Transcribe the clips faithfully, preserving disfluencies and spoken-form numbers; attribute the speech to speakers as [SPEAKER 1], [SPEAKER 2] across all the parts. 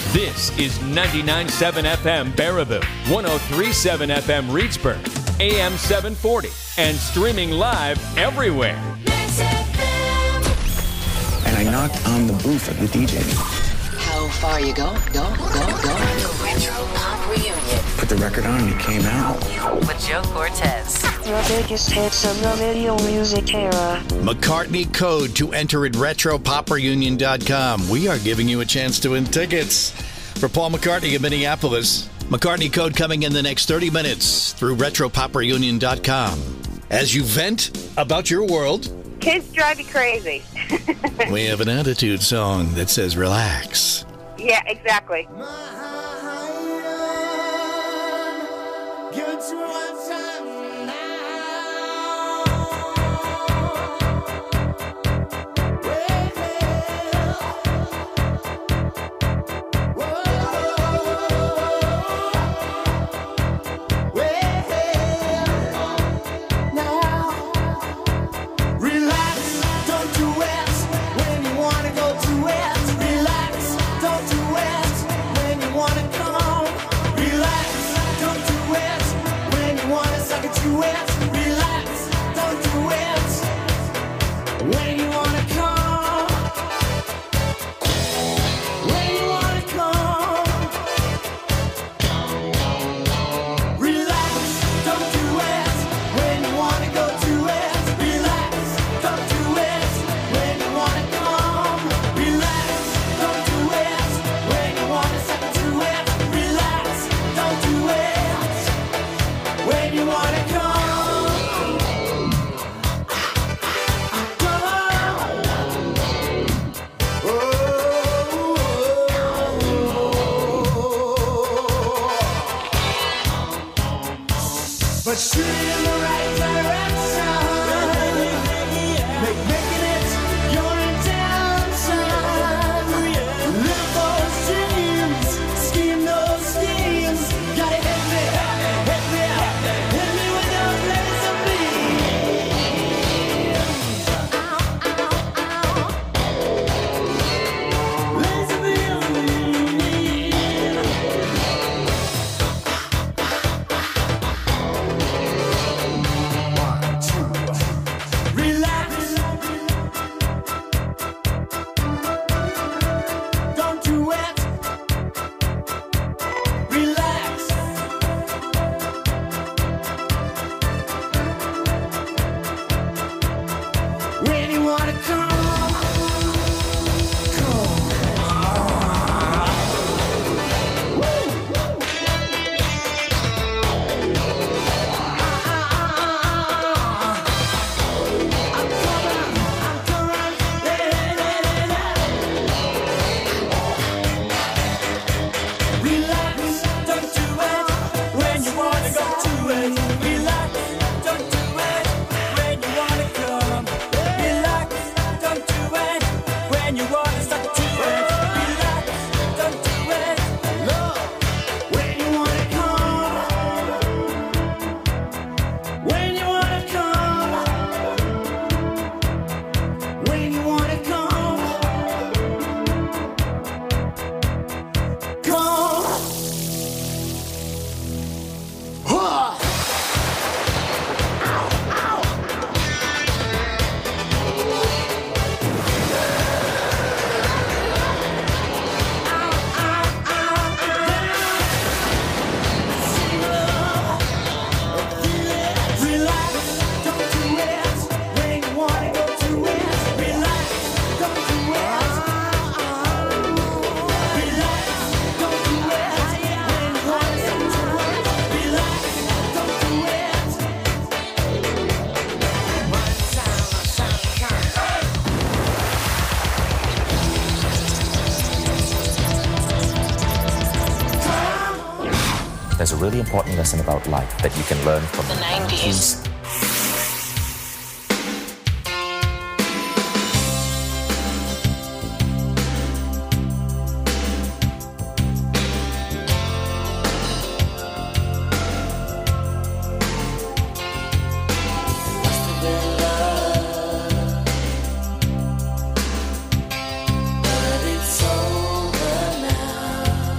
[SPEAKER 1] This is ninety-nine point seven F M Baraboo, one oh three point seven F M Reedsburg, A M seven forty, and streaming live everywhere.
[SPEAKER 2] And I knocked on the booth of the D J.
[SPEAKER 3] How far you go? Go, go, go.
[SPEAKER 4] The Retro Pop Reunion.
[SPEAKER 2] Put the record on and it came out.
[SPEAKER 4] With Joe Cortez.
[SPEAKER 5] The biggest hits of the video music era.
[SPEAKER 6] McCartney code to enter at retro pop reunion dot com. We are giving you a chance to win tickets for Paul McCartney in Minneapolis. McCartney code coming in the next thirty minutes through retro pop reunion dot com. As you vent about your world,
[SPEAKER 7] kids drive you crazy.
[SPEAKER 6] we have an attitude song that says relax.
[SPEAKER 7] Yeah, exactly.
[SPEAKER 8] There's a really important lesson about life that you can learn from
[SPEAKER 4] the nineties.
[SPEAKER 9] But it's over now.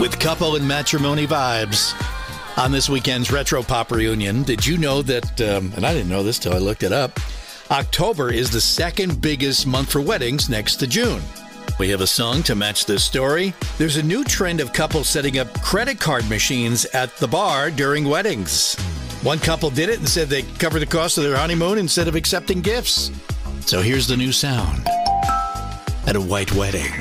[SPEAKER 6] with couple and matrimony vibes on this weekend's Retro Pop Reunion. Did you know that, um, and I didn't know this till I looked it up, October is the second biggest month for weddings next to June. We have a song to match this story. There's a new trend of couples setting up credit card machines at the bar during weddings. One couple did it and said they covered the cost of their honeymoon instead of accepting gifts. So here's the new sound at a white wedding.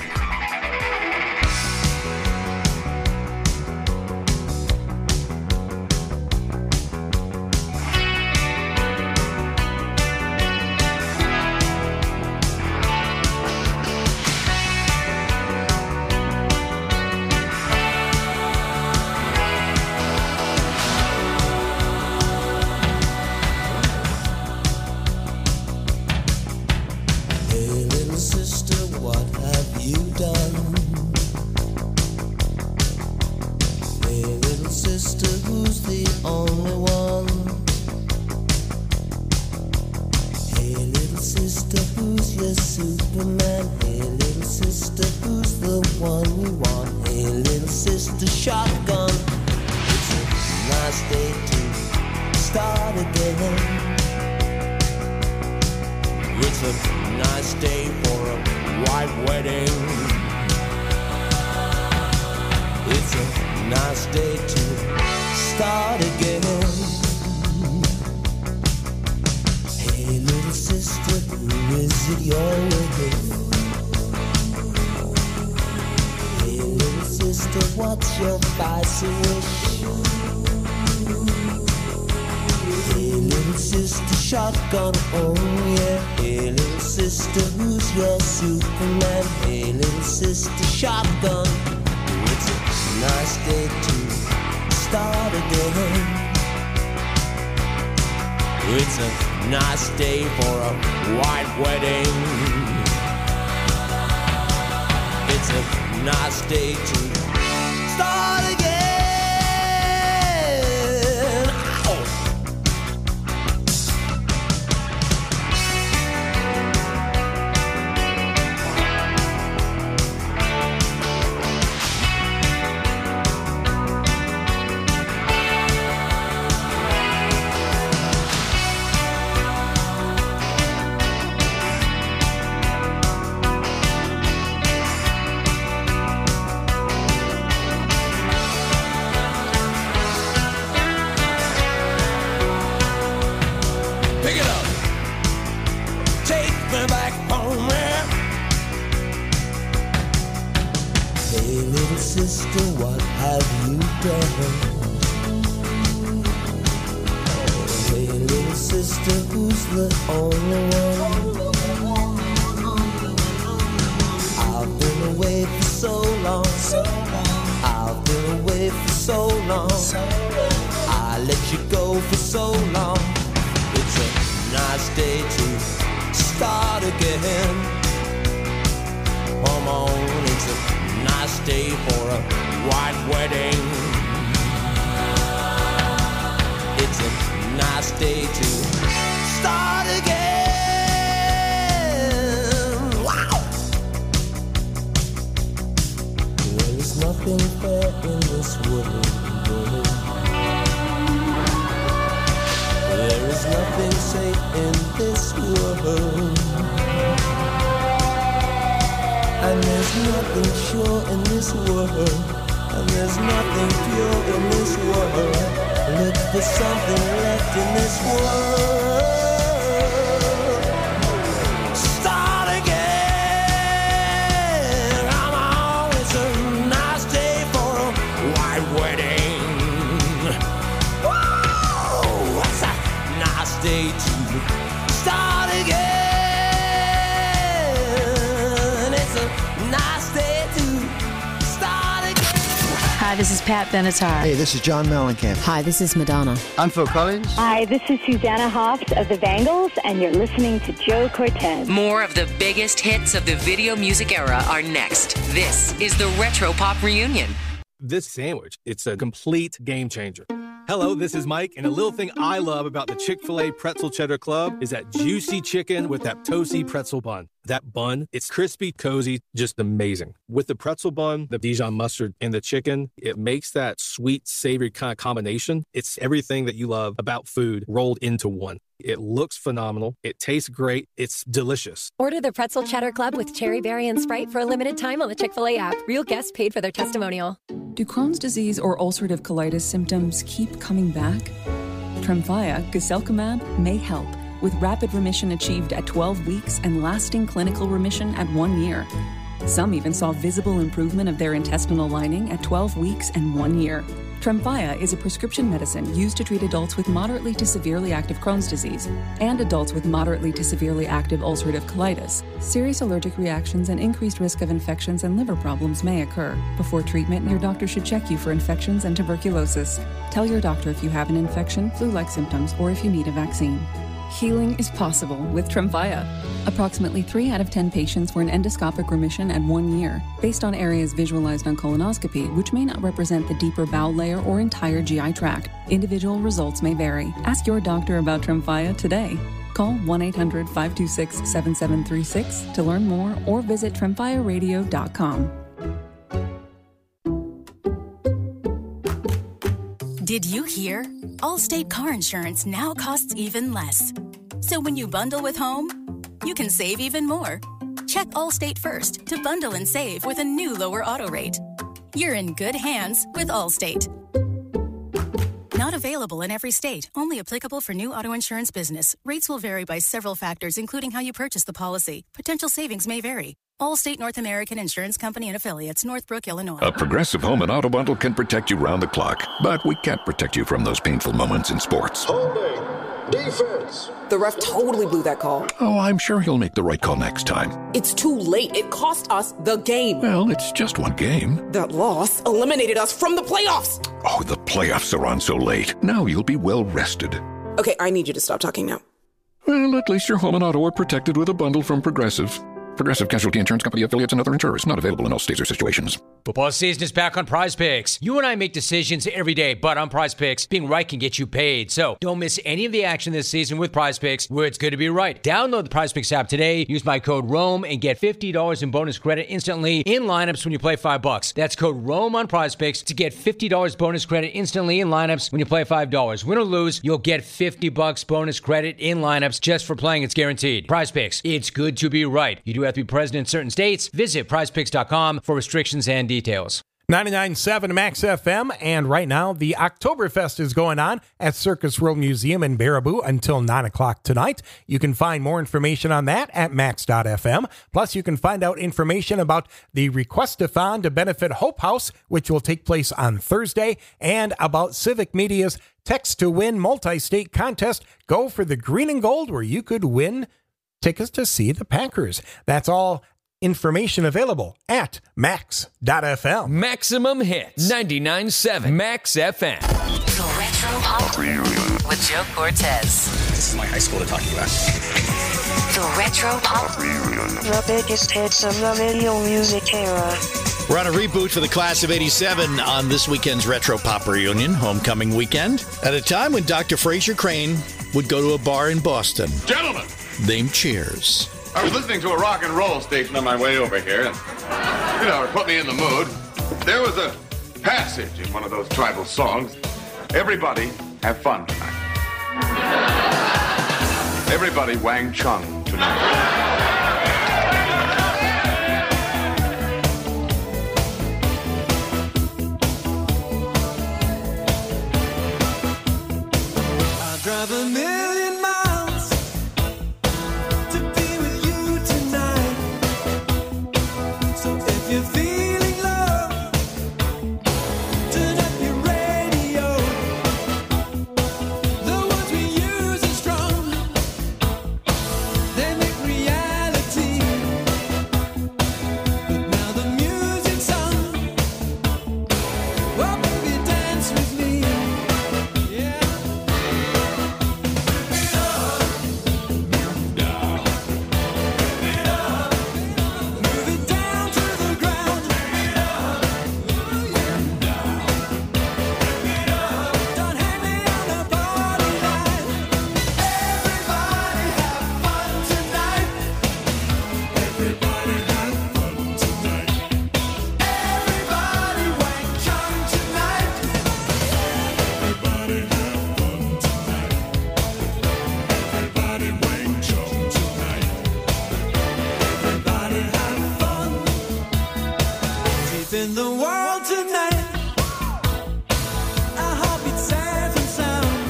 [SPEAKER 9] Hi, this is Pat Benatar.
[SPEAKER 10] Hey, this is John Mellencamp.
[SPEAKER 9] Hi, this is Madonna.
[SPEAKER 11] I'm Phil Collins.
[SPEAKER 12] Hi, this is Susanna Hoffs of the Bangles, and you're listening to Joe Cortez.
[SPEAKER 4] More of the biggest hits of the video music era are next. This is the Retro Pop Reunion.
[SPEAKER 13] This sandwich, it's a complete game changer.
[SPEAKER 10] Hello, this is Mike, and a little thing I love about the Chick-fil-A Pretzel Cheddar Club is that juicy chicken with that toasty pretzel bun. That bun, it's crispy, cozy, just amazing. With the pretzel bun, the Dijon mustard, and the chicken, it makes that sweet, savory kind of combination. It's everything that you love about food rolled into one. It looks phenomenal. It tastes great. It's delicious.
[SPEAKER 11] Order the Pretzel Cheddar Club with Cherry Berry and Sprite for a limited time on the Chick-fil-A app. Real guests paid for their testimonial.
[SPEAKER 13] Do Crohn's disease or ulcerative colitis symptoms keep coming back? Tremfya, guselkumab, may help, with rapid remission achieved at twelve weeks and lasting clinical remission at one year. Some even saw visible improvement of their intestinal lining at twelve weeks and one year. Tremfya is a prescription medicine used to treat adults with moderately to severely active Crohn's disease and adults with moderately to severely active ulcerative colitis. Serious allergic reactions and increased risk of infections and liver problems may occur. Before treatment, your doctor should check you for infections and tuberculosis. Tell your doctor if you have an infection, flu-like symptoms, or if you need a vaccine. Healing is possible with Tremfya. Approximately three out of ten patients were in endoscopic remission at one year, based on areas visualized on colonoscopy, which may not represent the deeper bowel layer or entire G I tract. Individual results may vary. Ask your doctor about Tremfya today. Call one eight hundred, five two six, seven seven three six to learn more or visit tremfya radio dot com.
[SPEAKER 14] Did you hear? Allstate car insurance now costs even less. So when you bundle with home, you can save even more. Check Allstate first to bundle and save with a new lower auto rate. You're in good hands with Allstate. Not available in every state. Only applicable for new auto insurance business. Rates will vary by several factors, including how you purchase the policy. Potential savings may vary. Allstate North American Insurance Company and Affiliates, Northbrook, Illinois.
[SPEAKER 15] A Progressive Home and Auto Bundle can protect you round the clock, but we can't protect you from those painful moments in sports.
[SPEAKER 16] Holding. Defense.
[SPEAKER 17] The ref totally blew that call.
[SPEAKER 15] Oh, I'm sure he'll make the right call next time.
[SPEAKER 17] It's too late. It cost us the game.
[SPEAKER 15] Well, it's just one game.
[SPEAKER 17] That loss eliminated us from the playoffs.
[SPEAKER 15] Oh, the playoffs are on so late. Now you'll be well rested.
[SPEAKER 17] Okay, I need you to stop talking now.
[SPEAKER 15] Well, at least your home and auto are protected with a bundle from Progressive. Progressive Casualty Insurance Company affiliates and other insurers. Not available in all states or situations.
[SPEAKER 18] Football season is back on Prize Picks. You and I make decisions every day, but on Prize Picks, being right can get you paid. So don't miss any of the action this season with Prize Picks, where it's good to be right. Download the Prize Picks app today. Use my code ROAM and get fifty dollars in bonus credit instantly in lineups when you play five bucks. That's code ROAM on Prize Picks to get fifty dollars bonus credit instantly in lineups when you play five dollars. Win or lose, you'll get fifty bucks bonus credit in lineups just for playing. It's guaranteed. Prize Picks, it's good to be right. You do have to be present in certain states. Visit prize picks dot com for restrictions and details.
[SPEAKER 19] ninety-nine point seven Max F M, and right now the Oktoberfest is going on at Circus World Museum in Baraboo until nine o'clock tonight. You can find more information on that at max dot f m. Plus, you can find out information about the Request-a-thon to benefit Hope House, which will take place on Thursday, and about Civic Media's Text to Win multi-state contest. Go for the green and gold, where you could win tickets to see the Packers. That's all information available at max dot f m.
[SPEAKER 1] Maximum hits. ninety-nine point seven Max F M.
[SPEAKER 4] The Retro Pop with Joe Cortez.
[SPEAKER 2] This is my high school they're talking about.
[SPEAKER 4] The Retro Pop.
[SPEAKER 5] The biggest hits of the video music era.
[SPEAKER 6] We're on a reboot for the class of eighty-seven on this weekend's Retro Pop Reunion, homecoming weekend, at a time when Doctor Fraser Crane would go to a bar in Boston.
[SPEAKER 20] Gentlemen!
[SPEAKER 6] Named Cheers.
[SPEAKER 20] I was listening to a rock and roll station on my way over here, and, you know, it put me in the mood. There was a passage in one of those tribal songs. Everybody have fun tonight. Everybody Wang Chung tonight.
[SPEAKER 21] Drive a million miles to be with you tonight. So if you're feeling love, turn up your radio. The words we use are strong. They make reality. But now the music's on. Oh baby, dance with me. Yeah. safe in the world tonight. I hope it's safe and sound.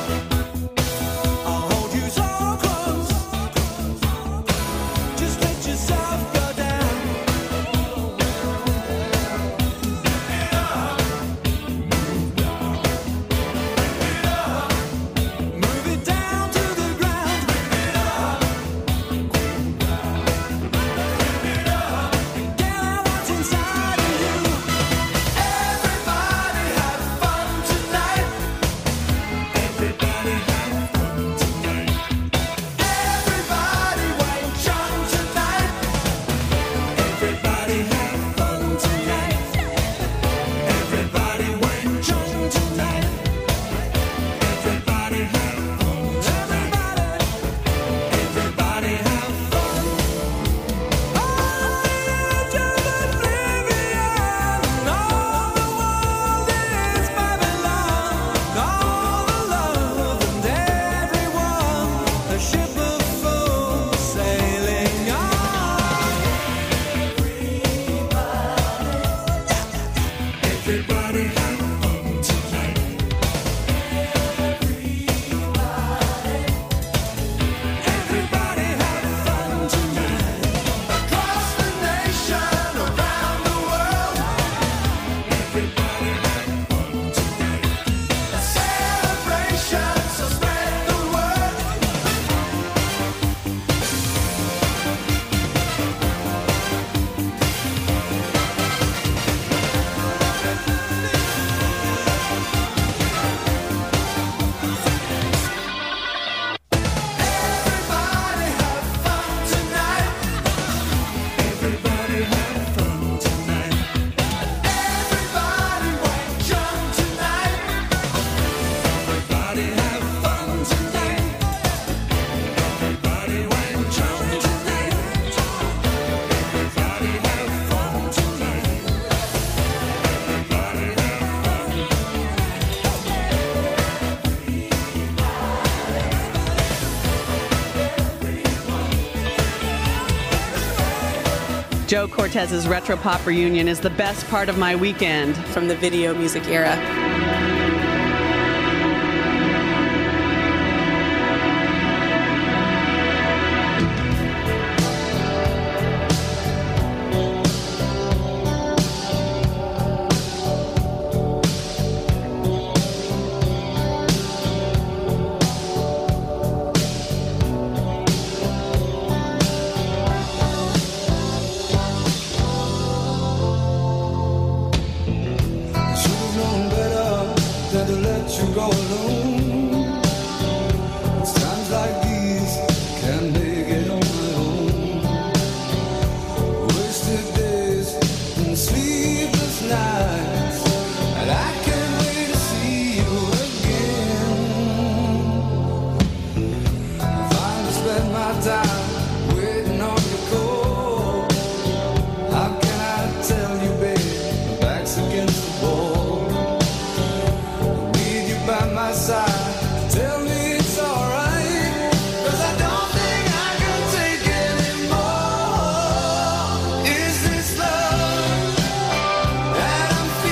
[SPEAKER 21] I'll hold you so close. Just let yourself go down. Move it down to the ground. Get out what's inside of you. Everybody have fun tonight. Everybody have fun tonight. Everybody wait young tonight. Everybody have fun tonight. Everybody wait young tonight. Everybody have fun tonight. Everybody have fun. Oh, just oblivion. All the world is Babylon. All the love and everyone. A ship of fools sailing on. Everybody have fun tonight. Everybody have fun tonight. Across the nation, around the world. Everybody have fun tonight. A celebration, so spread the word. Everybody have fun tonight. Everybody have fun tonight. Everybody wait young tonight. Everybody have fun tonight. Everybody wait young tonight. Everybody have fun tonight. Everybody have
[SPEAKER 3] Joe Cortez's Retro Pop Reunion is the best part of my weekend.
[SPEAKER 17] From the video music era.
[SPEAKER 21] Should've known better than to let you go alone. It's times like these can't make it on my own. Wasted days and sleepless nights, and I can't wait to see you again. Finally spend my time waiting on your call. How can I tell you, babe, my back's against the wall. Need you by my side, tell me it's alright, 'cause I don't think I can take anymore. Is this love that I'm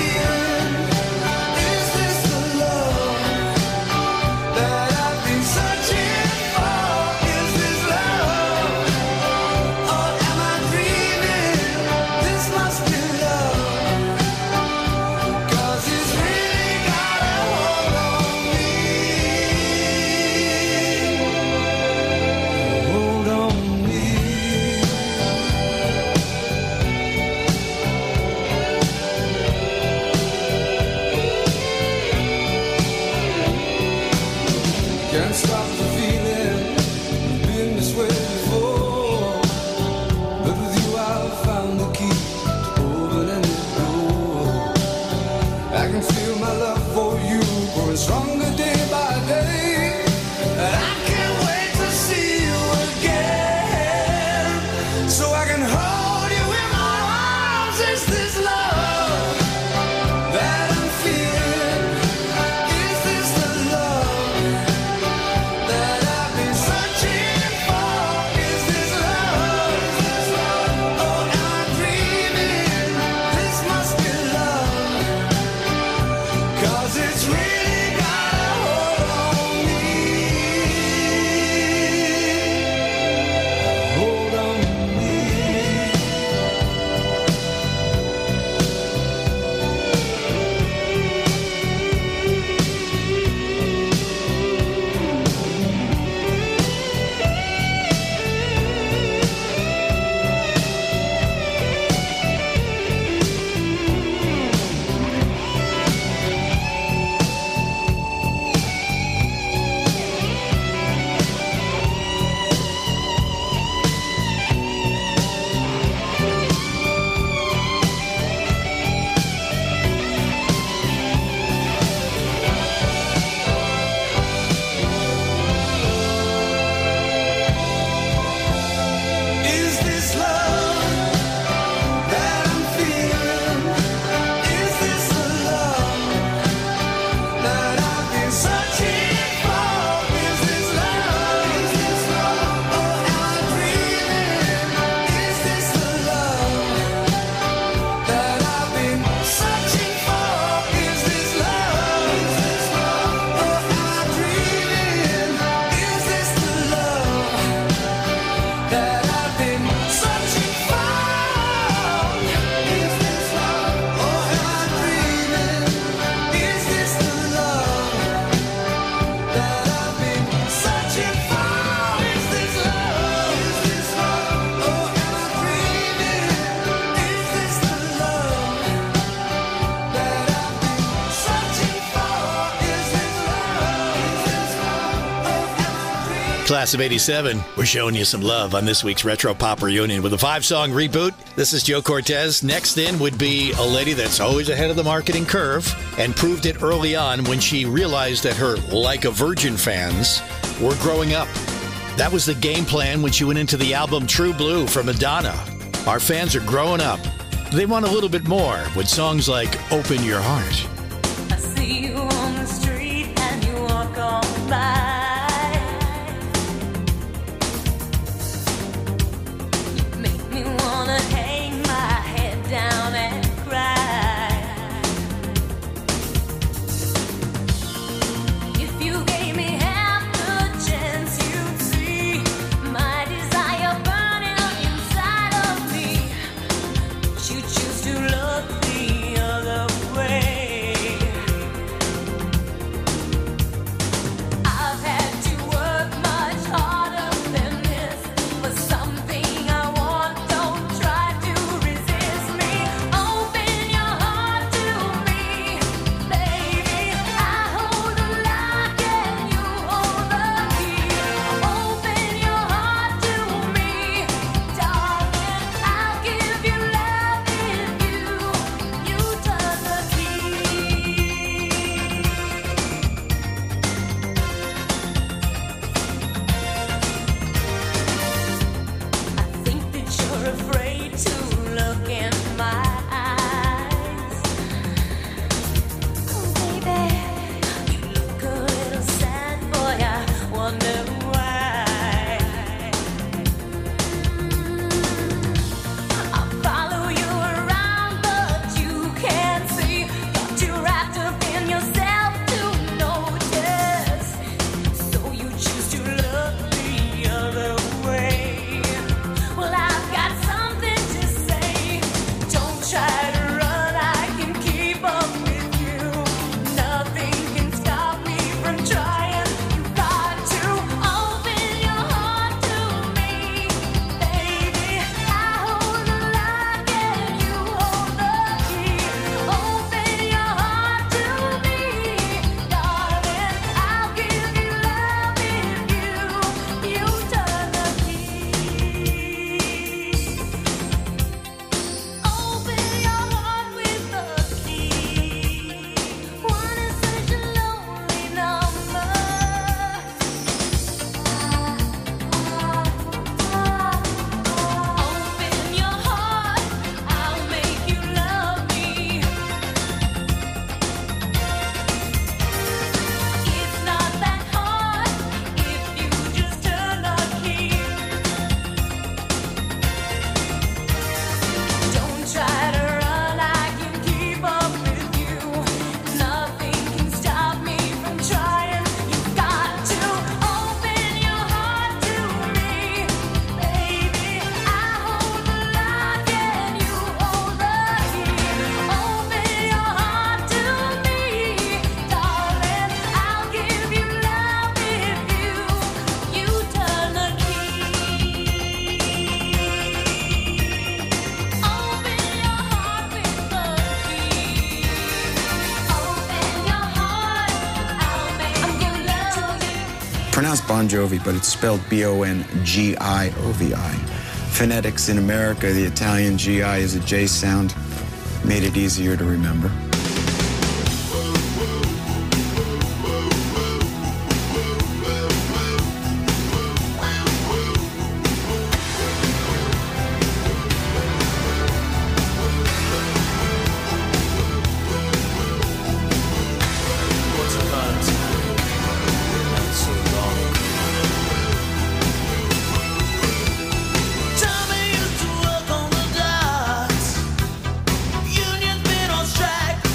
[SPEAKER 6] Class of eighty-seven, we're showing you some love on this week's Retro Pop Reunion with a five-song reboot. This is Joe Cortez. Next in would be a lady that's always ahead of the marketing curve and proved it early on when she realized that her Like a Virgin fans were growing up. That was the game plan when she went into the album True Blue from Madonna. Our fans are growing up. They want a little bit more with songs like Open Your Heart.
[SPEAKER 21] I see you on the street and you walk on by.
[SPEAKER 7] Pronounced Bon Jovi, but it's spelled B O N G I O V I. Phonetics in America, the Italian G I is a J sound, made it easier to remember.
[SPEAKER 21] Unions been on strike.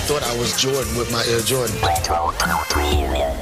[SPEAKER 16] thought I was Jordan with my Air Jordan.
[SPEAKER 21] Retro Pop Reunion.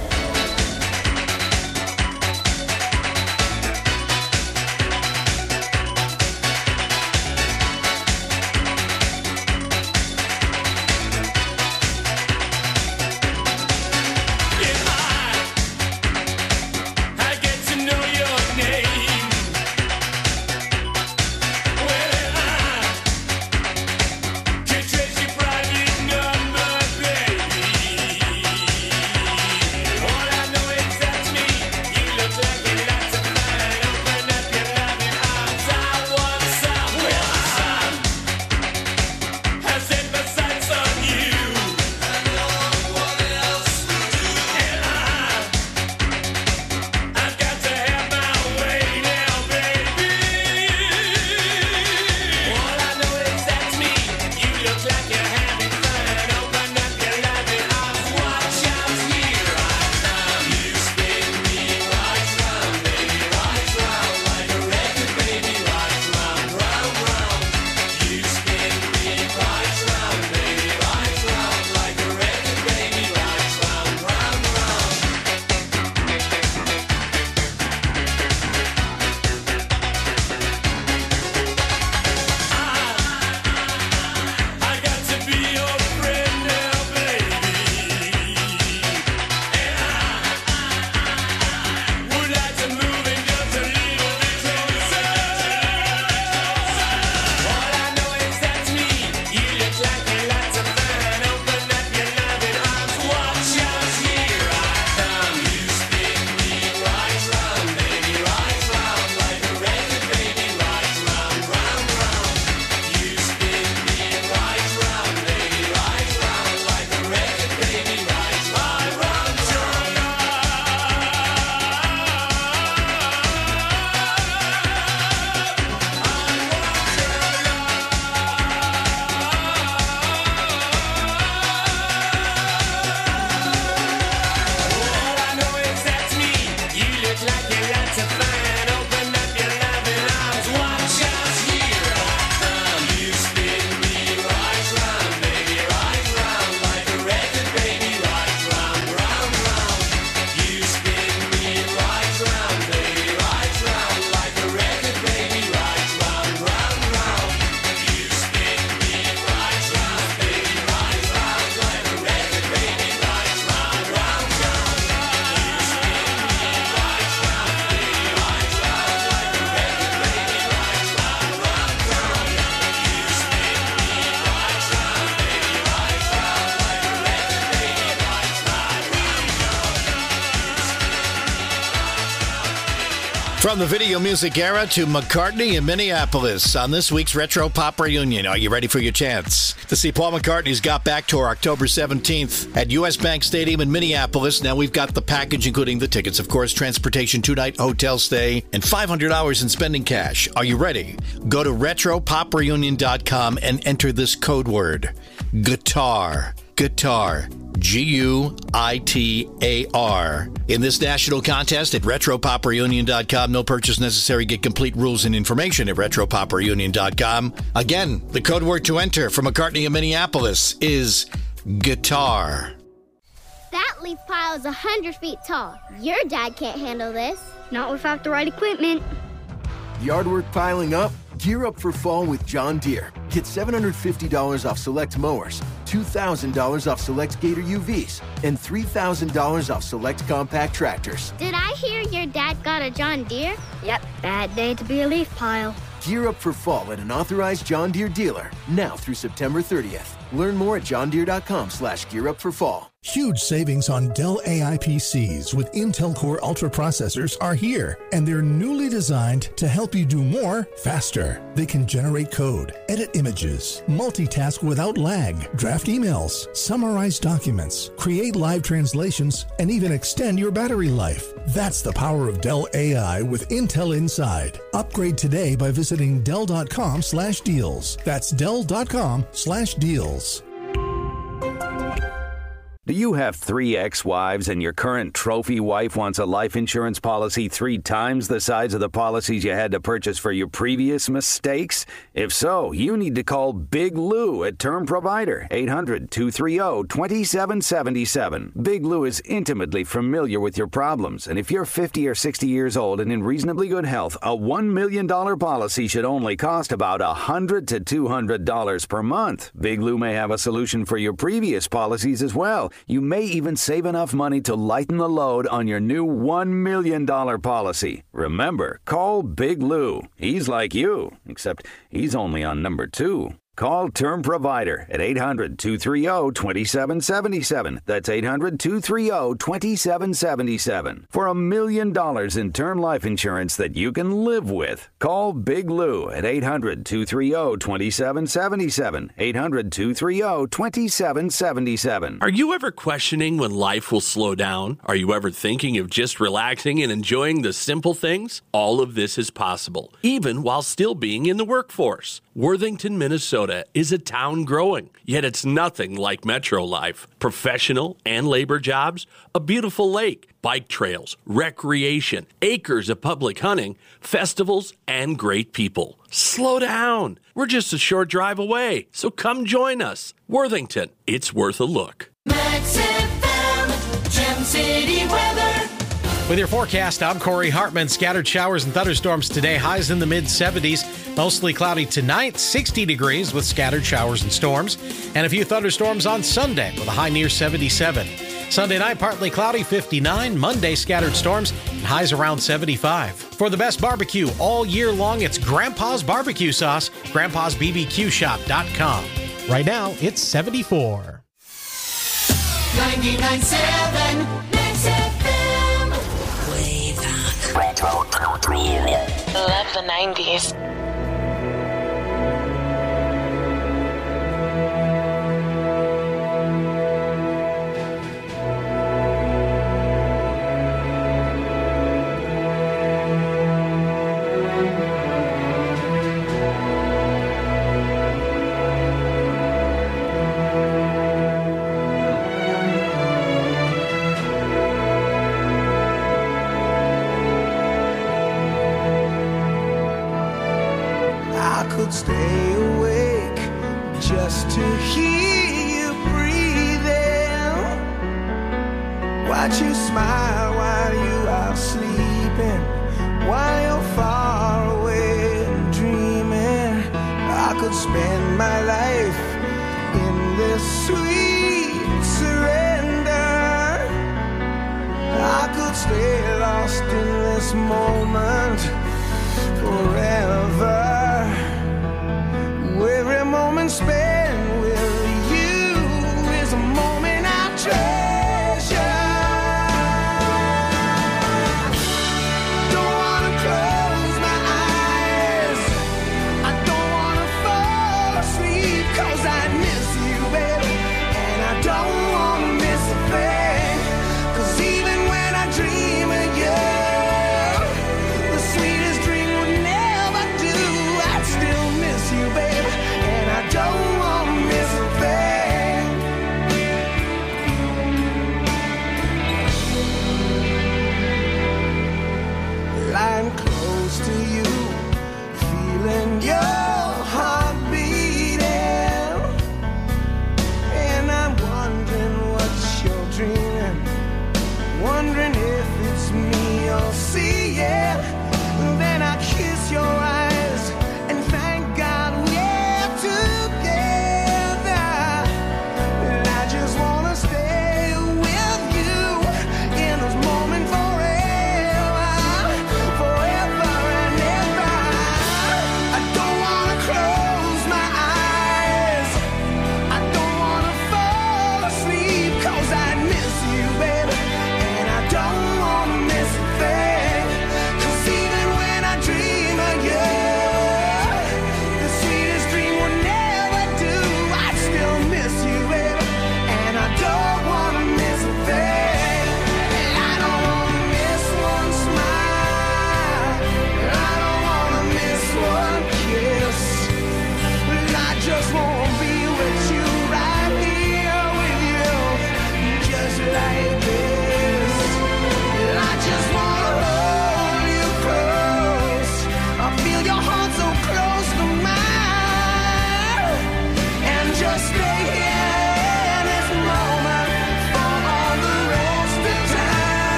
[SPEAKER 6] From the video music era to McCartney in Minneapolis on this week's Retro Pop Reunion. Are you ready for your chance to see Paul McCartney's Got Back tour October seventeenth at U S Bank Stadium in Minneapolis? Now we've got the package, including the tickets, of course, transportation, two-night hotel stay, and five hundred dollars in spending cash. Are you ready? Go to retro pop reunion dot com and enter this code word: guitar. Guitar. G U I T A R. In this national contest at retro pop reunion dot com. No purchase necessary. Get complete rules and information at retro pop reunion dot com. Again, the code word to enter from McCartney in Minneapolis is guitar.
[SPEAKER 8] That leaf pile is one hundred feet tall. Your dad can't handle this. Not without the right equipment.
[SPEAKER 22] Yard work piling up? Gear up for fall with John Deere. Get seven hundred fifty dollars off select mowers, two thousand dollars off select Gator U Vs, and three thousand dollars off select compact tractors.
[SPEAKER 8] Did I hear your dad got a John Deere? Yep, bad day to be a leaf pile.
[SPEAKER 22] Gear up for fall at an authorized John Deere dealer, now through September thirtieth. Learn more at john deere dot com slash gear up for fall.
[SPEAKER 23] Huge savings on Dell A I P Cs with Intel Core Ultra processors are here, and they're newly designed to help you do more faster. They can generate code, edit images, multitask without lag, draft emails, summarize documents, create live translations, and even extend your battery life. That's the power of Dell A I with Intel inside. Upgrade today by visiting dell dot com slash deals. That's dell dot com slash deals.
[SPEAKER 9] Do you have three ex-wives and your current trophy wife wants a life insurance policy three times the size of the policies you had to purchase for your previous mistakes? If so, you need to call Big Lou at Term Provider, eight hundred, two three zero, two seven seven seven. Big Lou is intimately familiar with your problems, and if you're fifty or sixty years old and in reasonably good health, a one million dollars policy should only cost about one hundred to two hundred dollars per month. Big Lou may have a solution for your previous policies as well. You may even save enough money to lighten the load on your new one million dollars policy. Remember, call Big Lou. He's like you, except he's only on number two. Call Term Provider at eight hundred, two three zero, two seven seven seven. That's eight hundred, two three zero, two seven seven seven. For a million dollars in term life insurance that you can live with. Call Big Lou at eight hundred, two three zero, two seven seven seven. eight hundred, two three zero, two seven seven seven.
[SPEAKER 10] Are you ever questioning when life will slow down? Are you ever thinking of just relaxing and enjoying the simple things? All of this is possible, even while still being in the workforce. Worthington, Minnesota is a town growing, yet it's nothing like Metro life. Professional and labor jobs, a beautiful lake, bike trails, recreation, acres of public hunting, festivals, and great people. Slow down. We're just a short drive away, so come join us. Worthington, it's worth a look.
[SPEAKER 21] Max F M, Gem City weather.
[SPEAKER 12] With your forecast, I'm Corey Hartman. Scattered showers and thunderstorms today. Highs in the mid seventies. Mostly cloudy tonight, sixty degrees with scattered showers and storms. And a few thunderstorms on Sunday with a high near seventy-seven. Sunday night, partly cloudy, fifty-nine. Monday, scattered storms and highs around seventy-five. For the best barbecue all year long, it's Grandpa's Barbecue Sauce. grandpas b b q shop dot com. Right now, it's seventy-four.
[SPEAKER 21] ninety-nine point seven Max F M. Way back. Retro Reunion. Love the nineties. Stay awake just to hear you breathing. Watch you smile while you are sleeping, while you're far away and dreaming. I could spend my life in this sweet surrender. I could stay lost in this moment forever. Every moment spent with you is a moment I treasure. Don't wanna close my eyes, I don't wanna fall asleep, 'cause I miss you, baby, and I don't wanna miss a thing. 'Cause even when I dream of you, the sweetest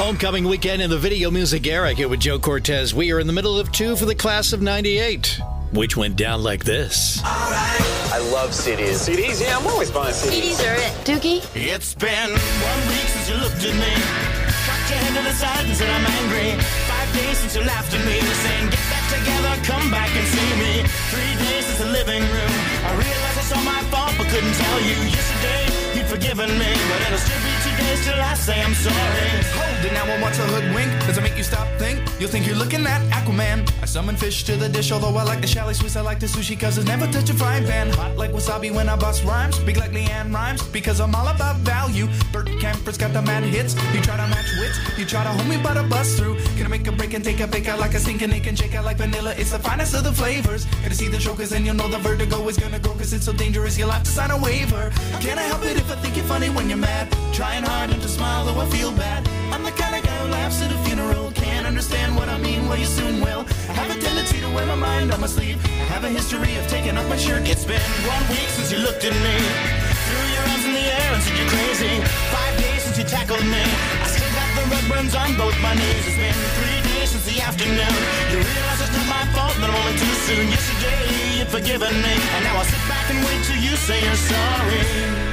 [SPEAKER 6] Homecoming weekend in the video music era here with Joe Cortez. We are in the middle of two for the class of ninety-eight, which went down like this.
[SPEAKER 11] I love C Ds.
[SPEAKER 13] C Ds? Yeah, I'm always buying C Ds.
[SPEAKER 8] C Ds are it. Dookie?
[SPEAKER 11] It's been one week since you looked at me. Cocked your head to the side and said I'm angry. Five days since you laughed at me, saying get back together, come back and see me. Three days since the living room. I realized it's all my fault, but couldn't tell you. Yesterday, you'd forgiven me, but it'll still be two days till I say I'm sorry.
[SPEAKER 14] Hold it now, I want to hoodwink. Does it make you stop think? You'll think you're looking at Aquaman. I summon fish to the dish, although I like the chalet Swiss. I like the sushi, cause it's never touch a frying pan. Hot like wasabi when I bust rhymes. Big like Leanne rhymes, because I'm all about value. Bert Camper's got the mad hits. You try to match wits, you try to hold me but I bust through. Gonna make a break and take a fake out like a stinking ache and shake out like vanilla. It's the finest of the flavors. Gonna see the show, cause then you'll know the vertigo is gonna go, cause it's so dangerous you'll have to sign a waiver. Can't I help it if I think you're funny when you're mad? Trying hard not to smile though I feel bad. I'm the kind of guy who laughs at a funeral. Can't understand what I mean, well you soon will. I have a tendency to wear my mind on my sleeve. I have a history of taking off my shirt.
[SPEAKER 11] It's been one week since you looked at me. Threw your arms in the air and said you're crazy. Five days since you tackled me. I still got the red burns on both my knees. It's been three days since the afternoon. You realize it's not my fault, but I'm only too soon. Yesterday you'd forgiven me, and now I'll sit back and wait till you say you're sorry.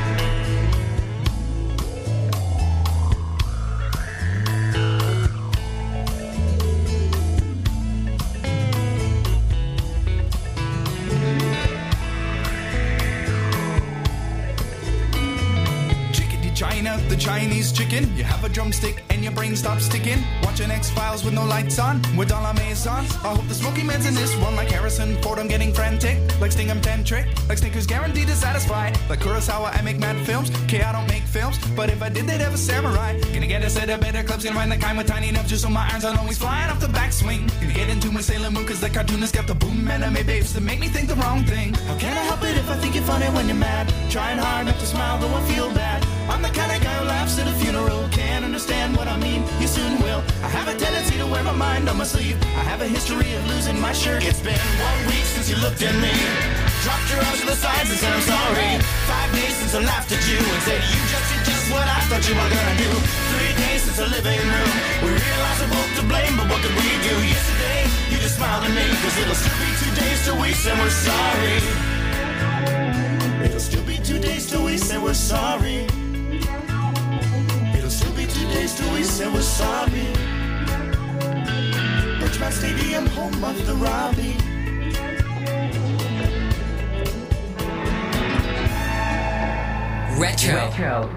[SPEAKER 14] China, the Chinese chicken. You have a drumstick and your brain stops sticking. Watching X-Files with no lights on, with all our maisons. I hope the smoky man's in this one, like Harrison Ford. I'm getting frantic, like Sting I'm tantric, like Snickers guaranteed to satisfy. Like Kurosawa, I make mad films. Okay, I don't make films, but if I did, they'd have a samurai. Gonna get a set of better clubs, gonna find the kind with tiny enough just so my irons aren't always flying off the backswing. Gonna get into my Sailor Moon, cause the cartoonist got the boom anime babes that make me think the wrong thing. How can I help it if I think you're funny when you're mad? Trying hard not to smile, though I feel bad. I'm the kind of guy who laughs at a funeral. Can't understand what I mean, you soon will. I have a tendency to wear my mind on my sleeve. I have a history of losing my shirt.
[SPEAKER 11] It's been one week since you looked at me. Dropped your arms to the sides and said I'm sorry. Five days since I laughed at you and said you just did just what I thought you were gonna do. Three days since the living room. We realized we're both to blame, but what could we do? Yesterday, you just smiled at me, cause it'll still be two days till we say we're sorry. It'll still be two days till we say we're sorry. It'll still be two days till we say we're sorry. Birchmount Stadium, home of the Robbie.
[SPEAKER 4] Retro.
[SPEAKER 11] Retro.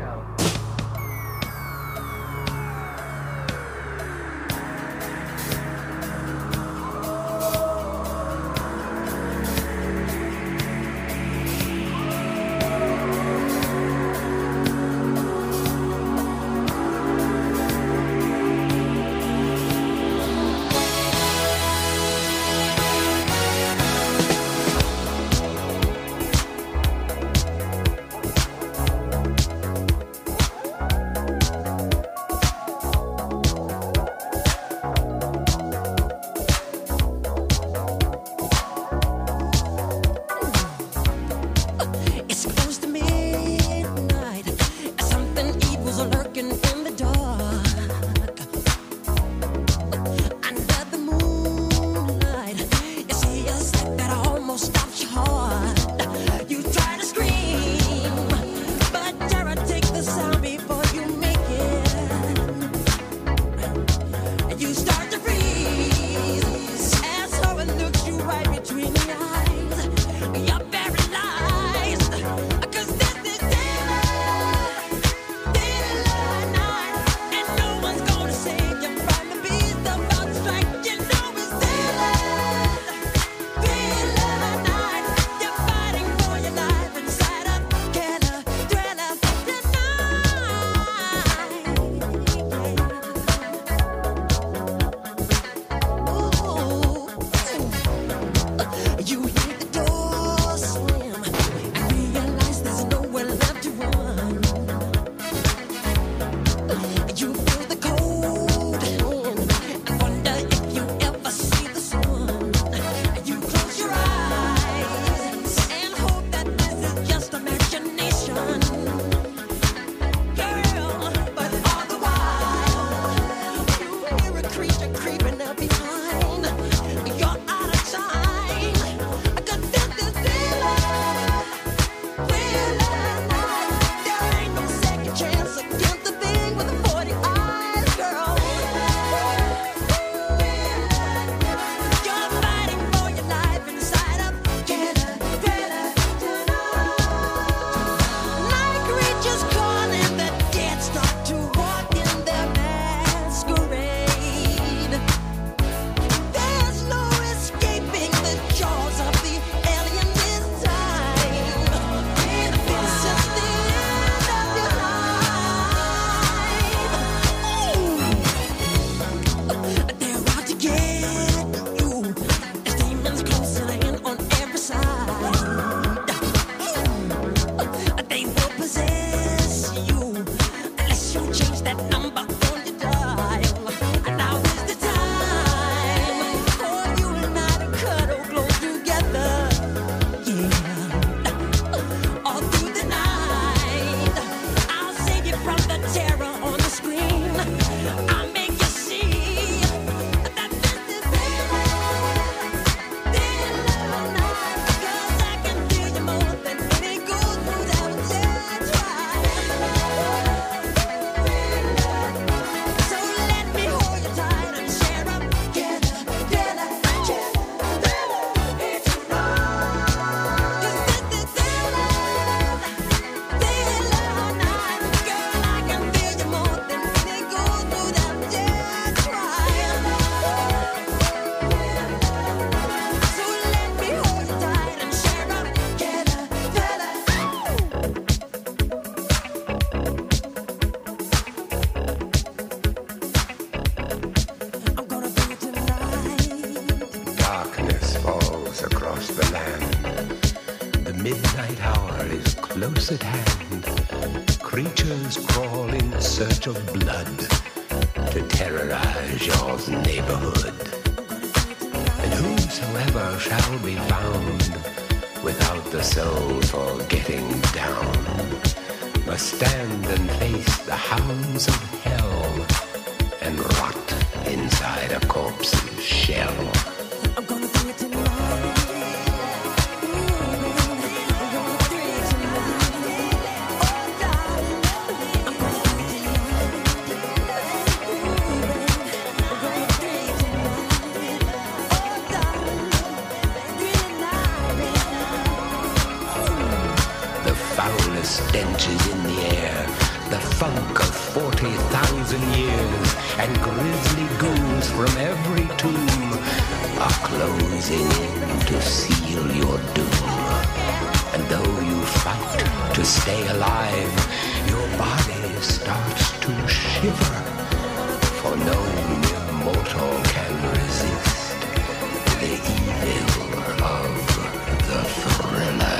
[SPEAKER 13] midnight hour is close at hand. Creatures crawl in search of blood to terrorize your neighborhood. And whosoever shall be found without the soul for getting down must stand and face the hounds of hell and rot inside a corpse's shell. I'm gonna do it tonight. Stench is in the air, the funk of forty thousand years, and grisly ghouls from every tomb are closing in to seal your doom. And though you fight to stay alive, your body starts to shiver, for no mere mortal can resist the evil of the thriller.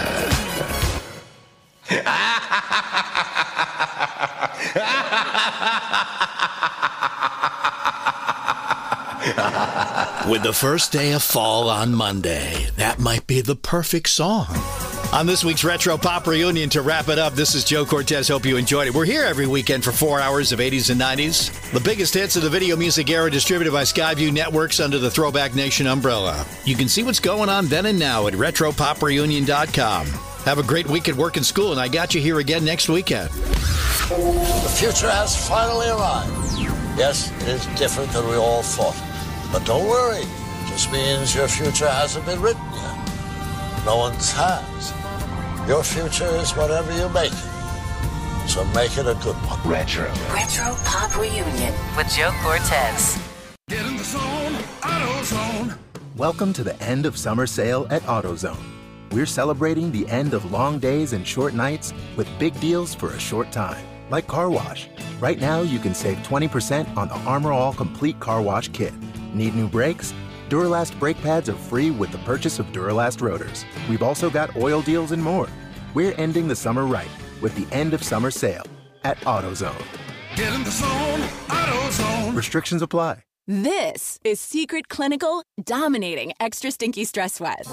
[SPEAKER 6] With the first day of fall on Monday, that might be the perfect song. On this week's Retro Pop Reunion, to wrap it up, this is Joe Cortez. Hope you enjoyed it. We're here every weekend for four hours of eighties and nineties. The biggest hits of the video music era, distributed by Skyview Networks under the Throwback Nation umbrella. You can see what's going on then and now at retro pop reunion dot com. Have a great week at work and school, and I got you here again next weekend.
[SPEAKER 16] The future has finally arrived. Yes, it is different than we all thought. But don't worry. It just means your future hasn't been written yet. No one's has. Your future is whatever you make it. So make it a good one.
[SPEAKER 13] Retro.
[SPEAKER 4] Retro Pop Reunion with Joe Cortez.
[SPEAKER 14] Get in the zone, AutoZone.
[SPEAKER 15] Welcome to the end of summer sale at AutoZone. We're celebrating the end of long days and short nights with big deals for a short time, like car wash. Right now, you can save twenty percent on the Armor All Complete Car Wash Kit. Need new brakes? Duralast brake pads are free with the purchase of Duralast rotors. We've also got oil deals and more. We're ending the summer right with the end of summer sale at AutoZone.
[SPEAKER 14] Get in the zone, AutoZone.
[SPEAKER 15] Restrictions apply.
[SPEAKER 18] This is Secret Clinical dominating extra stinky stress sweat.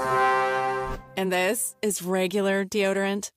[SPEAKER 18] And this is regular deodorant.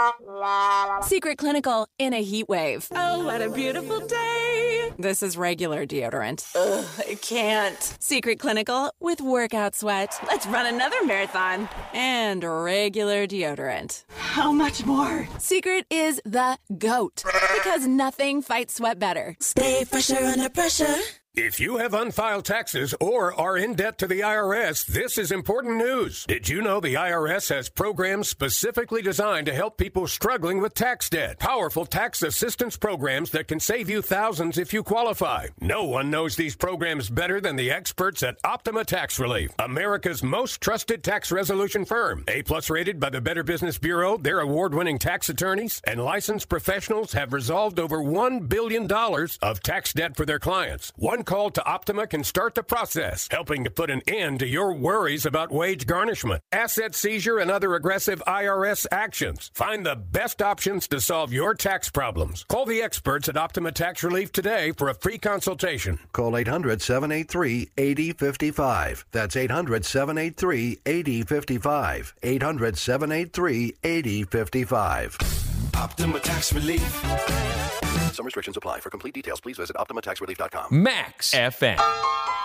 [SPEAKER 18] Secret Clinical in a heat wave. Oh, what a beautiful day. This is regular deodorant. Ugh, I can't. Secret Clinical with workout sweat. Let's run another marathon. And regular deodorant. How much more? Secret is the GOAT. Because nothing fights sweat better. Stay fresher under pressure.
[SPEAKER 24] If you have unfiled taxes or are in debt to the I R S, this is important news. Did you know the I R S has programs specifically designed to help people struggling with tax debt? Powerful tax assistance programs that can save you thousands if you qualify. No one knows these programs better than the experts at Optima Tax Relief, America's most trusted tax resolution firm. A-plus rated by the Better Business Bureau, their award-winning tax attorneys and licensed professionals have resolved over one billion dollars of tax debt for their clients. One call to Optima can start the process, helping to put an end to your worries about wage garnishment, asset seizure, and other aggressive I R S actions. Find the best options to solve your tax problems. Call the experts at Optima Tax Relief today for a free consultation.
[SPEAKER 25] Call eight hundred, seven eight three, eight zero five five. That's eight hundred, seven eight three, eight zero five five. eight hundred, seven eight three, eight zero five five.
[SPEAKER 14] Optima Tax Relief.
[SPEAKER 25] Some restrictions apply. For complete details, please visit optima tax relief dot com.
[SPEAKER 1] Max F M.